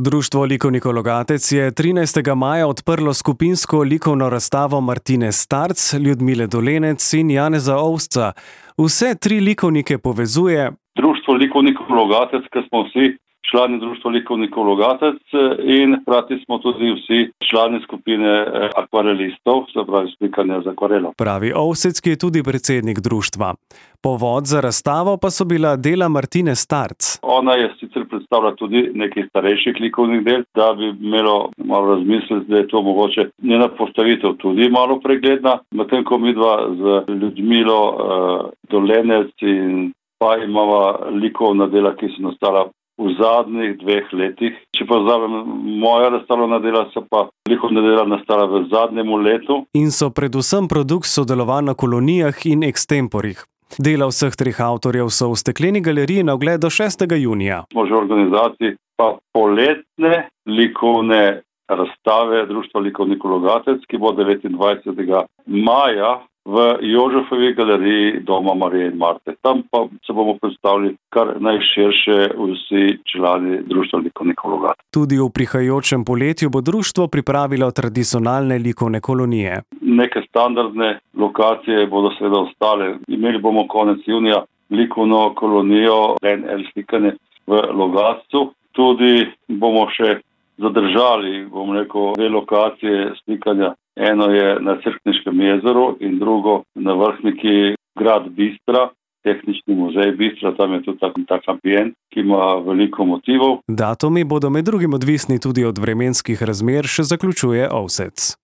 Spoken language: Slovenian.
Društvo likovnikov Logatec je 13. maja odprlo skupinsko likovno razstavo Martine Starc, Ljudmile Dolenec in Janeza Ovsca. Vse tri likovnike povezuje Društvo likovnikov Logatec, ker smo vsi člani Društva likovnikov Logatec in hkrati smo tudi vsi člani skupine akvarelistov, se pravi slikanja z akvarelom. Pravi Ovsec, ki je tudi predsednik društva. Povod za razstavo pa so bila dela Martine Starc. Ona je sicer predstavila tudi nekaj starejših likovnih del, da bi imelo malo razmisliti, da je to mogoče njena postavitev tudi malo pregledna. Medtem ko midva z Ljudmilo Dolenec in pa imava likovna dela, ki so nastala v zadnjih 2 letih. Če pa vzamem moja razstavljena dela, so pa likovna dela nastala v zadnjem letu. In so predvsem produkt sodelovanj na kolonijah in ekstemporih. Dela vseh treh avtorjev so v Stekleni galeriji na ogled do 6. junija. Smo že v organizaciji pa poletne likovne razstave Društva likovnikov Logatec, ki bo 29. maja v Jožefovi galeriji Doma Marije in Marte. Tam pa se bomo predstavili kar najširše vsi člani Društva likovnikov Logatec. Tudi v prihajajočem poletju bo društvo pripravilo tradicionalne likovne kolonije. Neke standardne lokacije bodo seveda ostale. Imeli bomo konec junija likovno kolonijo NL slikanje v Logatcu. Tudi bomo še zadržali, 2 lokacije slikanja. Eno je na Cerkniškem jezeru in drugo na Vrhniki grad Bistra, Tehnični muzej Bistra, tam je tudi tak ambient, ki ima veliko motivov. Datumi bodo med drugim odvisni tudi od vremenskih razmer, še zaključuje Ovsec.